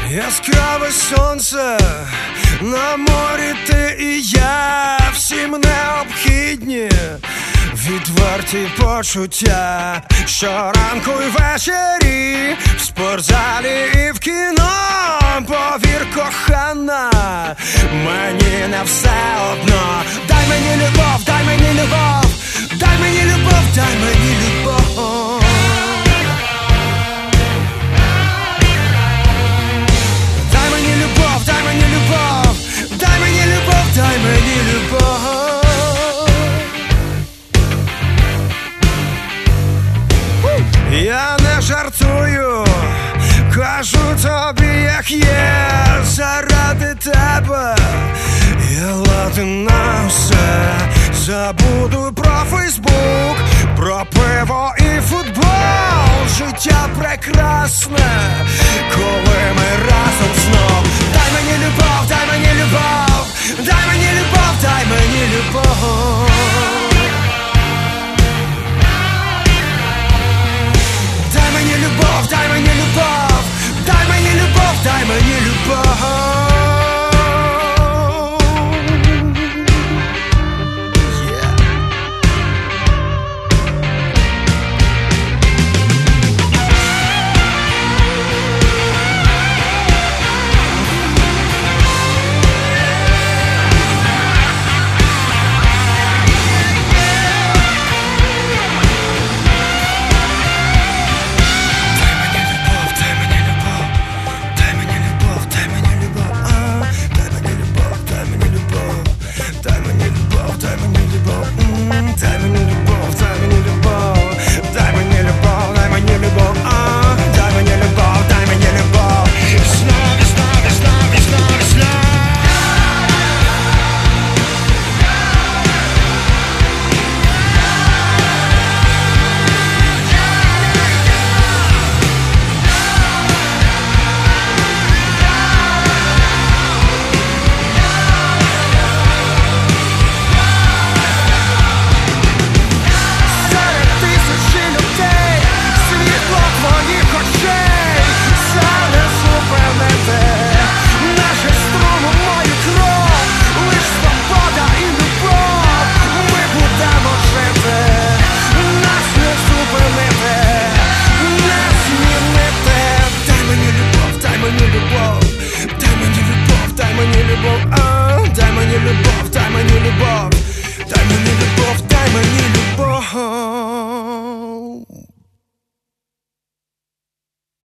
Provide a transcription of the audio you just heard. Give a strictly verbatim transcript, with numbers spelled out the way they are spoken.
Яскраве сонце, на морі ти і я, всім необхідні відверті почуття. Щоранку й ввечері, в спортзалі і в кіно. Повір, кохана, мені не все одно. Дай мені любов, дай мені любов, дай мені любов, дай мені любов. Дай мені любов, дай мені любов, дай мені любов, дай мені любов. Я не жартую, кажу тобі, як є, заради тебе я ладен на все. Забуду про Фейсбук, про пиво і футбол. Життя прекрасне, коли ми разом.